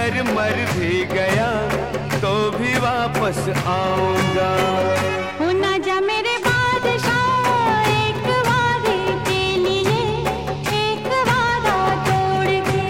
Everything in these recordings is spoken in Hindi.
अगर मर भी गया तो भी वापस आऊंगा। हो ना जा मेरे बादशाह एक वादे के लिए, एक वादा तोड़ के।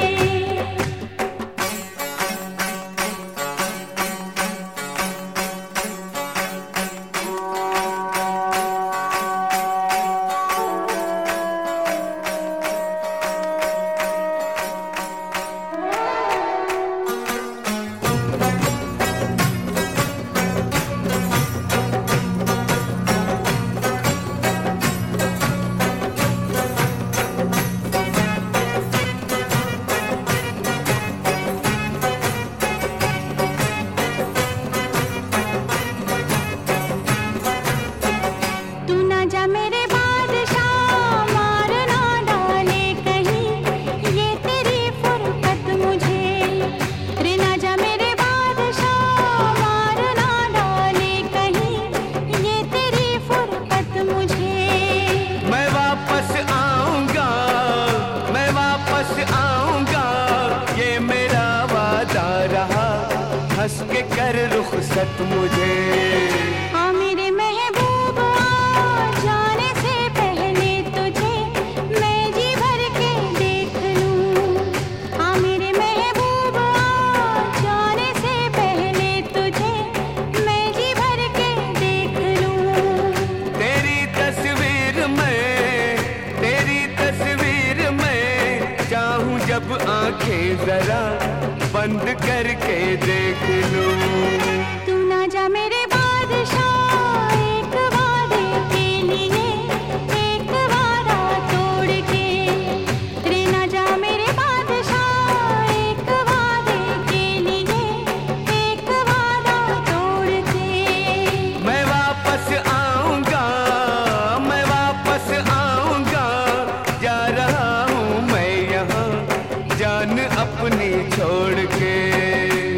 हंस के कर रुखसत मुझे। आ मेरे महबूबा जाने से पहले तुझे मैं जी भर के देख लूं। आ मेरे महबूबा जाने से पहले तुझे मैं जी भर के देख लूं। तेरी तस्वीर में चाहूं जब आंखें जरा बंद करके देख लूं। तू ना जा मेरे बादशाह एक वादे के लिए, एक वादा तोड़ के। रे ना जा मेरे बादशाह एक वादे के लिए, एक वादा तोड़ के। मैं वापस आऊंगा, मैं वापस आऊंगा, जा रहा हूँ मैं यहाँ जान अपनी छोड़ के।